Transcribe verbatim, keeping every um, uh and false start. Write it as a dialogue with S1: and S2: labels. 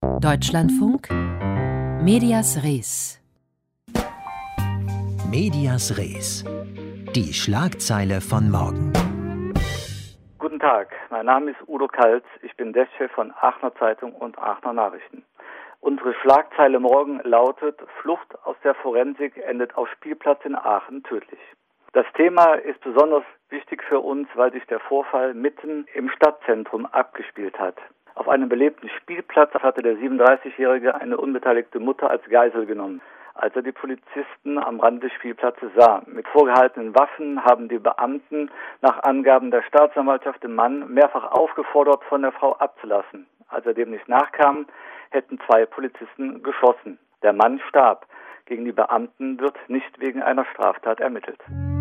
S1: Deutschlandfunk Medias Res.
S2: Medias Res. Die Schlagzeile von morgen.
S3: Guten Tag, mein Name ist Udo Kaltz, ich bin Desk-Chef von Aachener Zeitung und Aachener Nachrichten. Unsere Schlagzeile morgen lautet: Flucht aus der Forensik endet auf Spielplatz in Aachen tödlich. Das Thema ist besonders wichtig für uns, weil sich der Vorfall mitten im Stadtzentrum abgespielt hat. Auf einem belebten Spielplatz hatte der siebenunddreißigjährige eine unbeteiligte Mutter als Geisel genommen. Als er die Polizisten am Rand des Spielplatzes sah. Mit vorgehaltenen Waffen haben die Beamten nach Angaben der Staatsanwaltschaft den Mann mehrfach aufgefordert, von der Frau abzulassen. Als er dem nicht nachkam, hätten zwei Polizisten geschossen. Der Mann starb. Gegen die Beamten wird nicht wegen einer Straftat ermittelt.